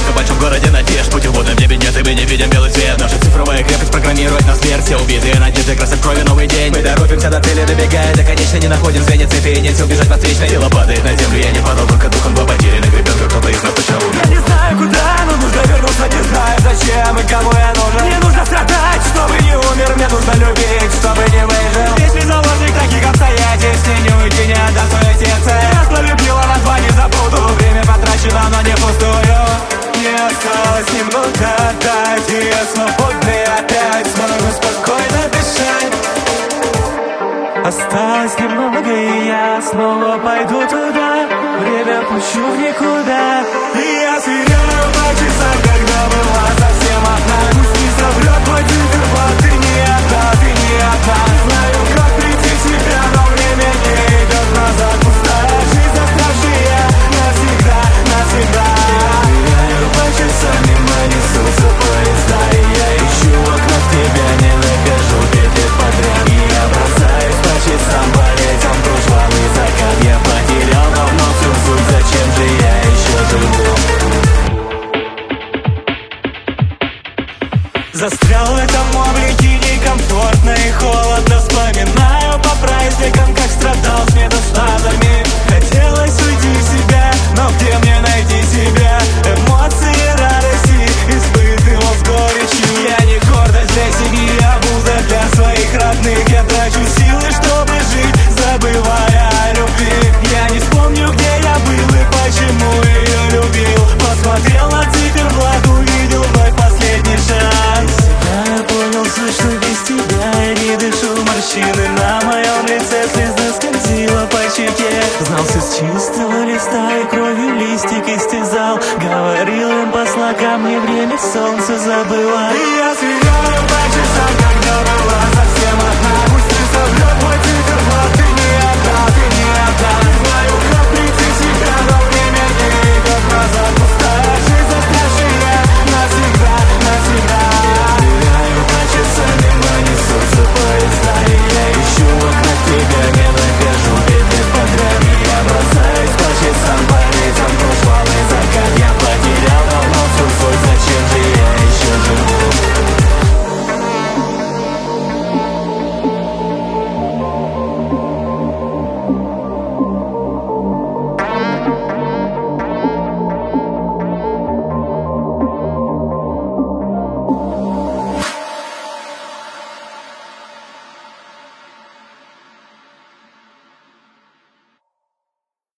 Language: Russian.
только в большом городе надежд. Путеводном небе нет, и мы не видим белый свет. Наша цифровая крепость программирует нас смерть. Все убитые надежды, красят крови новый день. Мы торопимся до цели, добегая до конечной, не находим звенья цепи, нет сил бежать подсвечной. Тело падает на землю, я не падал, только духом по потерянных гребенках. Кто-то из нас точно умер. Я не знаю куда, но нужно вернуться, не знаю зачем и кому я нужен. Мне нужно страдать, чтобы не умер, мне нужно любить, чтобы не выжил. Если заложник таких обстоятельств, не уйти, не отдам свое сердце. Я полюбила, на два не забуду, время потрачено, но не пустую. Не осталось немного дать, и я свободный опять смогу спокойно дышать. Осталось немного, и я снова пойду туда. Время пущу в никуда. И я сверяю по часам, когда была совсем одна. Пусть не соврет мой циферблат, ты не одна, ты не одна. Знаю, как прийти в себя, но время не идет назад. Пустая жизнь, оставшая навсегда, навсегда. Сверяю по часам, мимо несутся поезда. И я ищу окна в тебя, не нахожу 5 лет подряд. И я бросаюсь по часам, по летям прошлый закат. Я потерял давно всю суть, зачем же я еще живу? Застрял в этом облике некомфортно и холодно. Вспоминаю по праздникам, как страдал с недостатками. Хотелось уйти в себя, но где мне найти себя? Эмоции радости испытывал с горечью. Я не гордость для семьи, а обуза для своих родных. Я трачу силы, чтобы жить, забывая о любви. Я не вспомню, где я был и почему ее любил. Посмотрел на циферблат, увидел вновь последний шанс. Я понял суть, что без тебя я не дышу. Морщины на моем лице, слеза скользила по щеке. Знался с чистого листа и кровью листик истязал. Говорил им по слогам, не время солнце забывать. И я сверяю по часам, когда